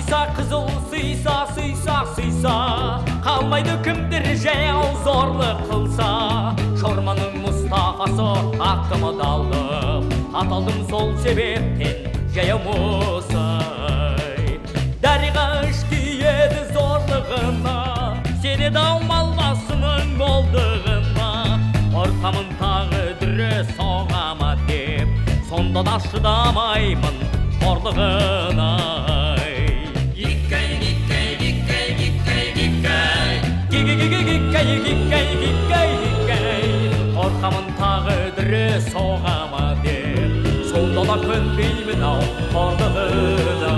сыйса қызыл сыйса қалмайды кімдір жаяу зорлық қылса. Шорманың Мұстафасы ақтымы далдым, аталдым сол себептен жаяу мұсай. Дариға іш киеді зорлығына, сенеді алмалбасының болдығына. Қорқамын тағдыры соғама деп, сонда да шыдамаймын қорлығына. Қорқамын тағдыры соғама деп, сонда да көнбеймін ау қорлығына.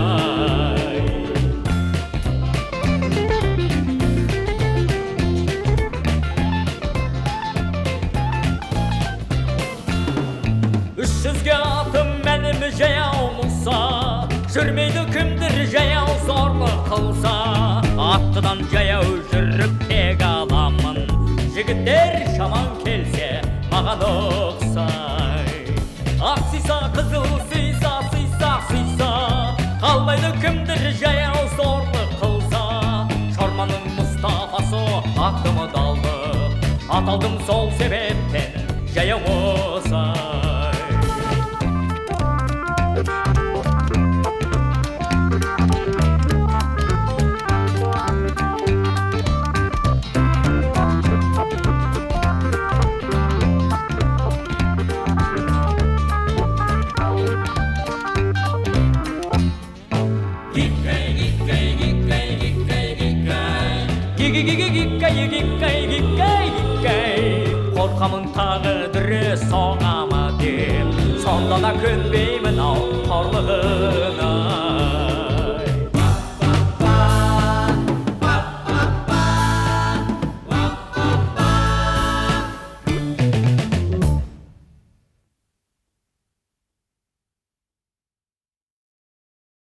Үш жүзге атым мәнім жаяу мұлса, жүрмейді кімдір жаяу зорлық қылса. Аттыдан жаяу жүріп тек аламын, жігіттер шаман келсе маған ұқсай. Ақ сыйса қызыл сыйса, қалмайды кімдір жаяу зорлық қылса. Шорманың Мұстафасы ақтымы далды, аталдым сол себептен жаяу мұсай. Қорқамын тағдыры соғама деп, сонда да көнбеймін ау қорлығына.